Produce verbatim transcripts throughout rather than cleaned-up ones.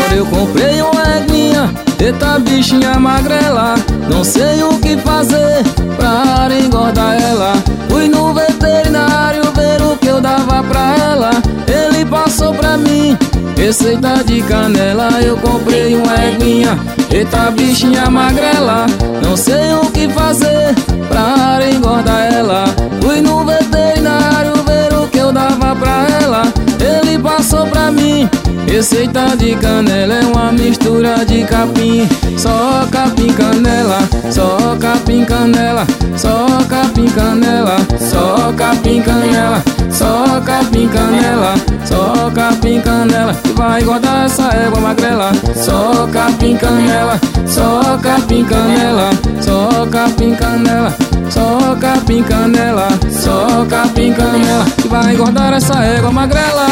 Agora eu comprei uma eguinha, eita bichinha magrela. Não sei o que fazer pra engordar ela. Fui no veterinário ver o que eu dava pra ela. Ele passou pra mim receita de canela. Eu comprei uma eguinha, eita bichinha magrela. Não sei o que fazer pra engordar ela. Fui no veterinário ver o que eu dava pra ela. Ele passou pra mim receita de canela. É uma mistura de capim, só capim canela, só capim canela, só capim canela, só capim canela, só capim canela, só capim canela, que vai engordar essa égua magrela. Só capim canela, só capim canela, só capim canela, só capim canela, só capim canela, que vai engordar essa égua magrela.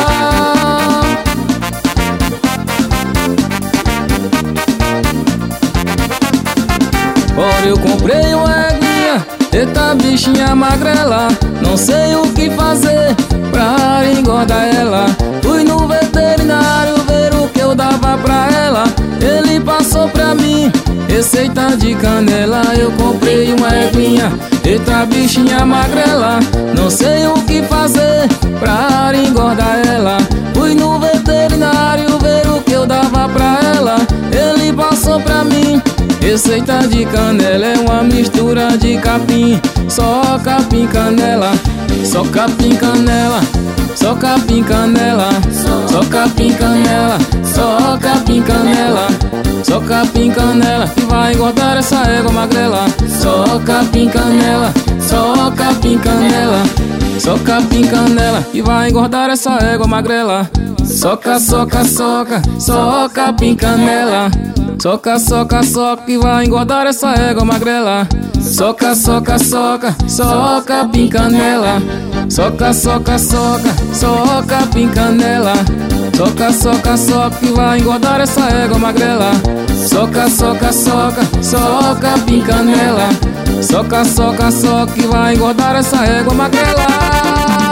Agora eu comprei uma eguinha, eita bichinha magrela. Não sei o que fazer pra engordar ela. Fui no veterinário ver o que eu dava pra ela. Ele passou pra mim receita de canela. Eu comprei uma eguinha, eita bichinha magrela. Não sei o que fazer pra engordar ela. Fui no veterinário ver o que eu dava pra ela. Ele passou pra mim receita de canela. É uma mistura de capim, só capim canela, só capim canela, só capim canela, só capim canela, só capim canela, só capim canela, que vai engordar essa égua magrela. Só capim canela, só capim canela, só capim canela, que vai engordar essa égua magrela. Soca, soca, soca, só capim canela. Soca, soca, soca, que vai engordar essa égua magrela. Soca, soca, soca, só capim canela. Soca, soca, soca, só capim canela. Soca, soca, soca, que vai engordar essa égua magrela. Soca, soca, soca, só capim canela. Soca, soca, soca, que vai engordar essa égua magrela.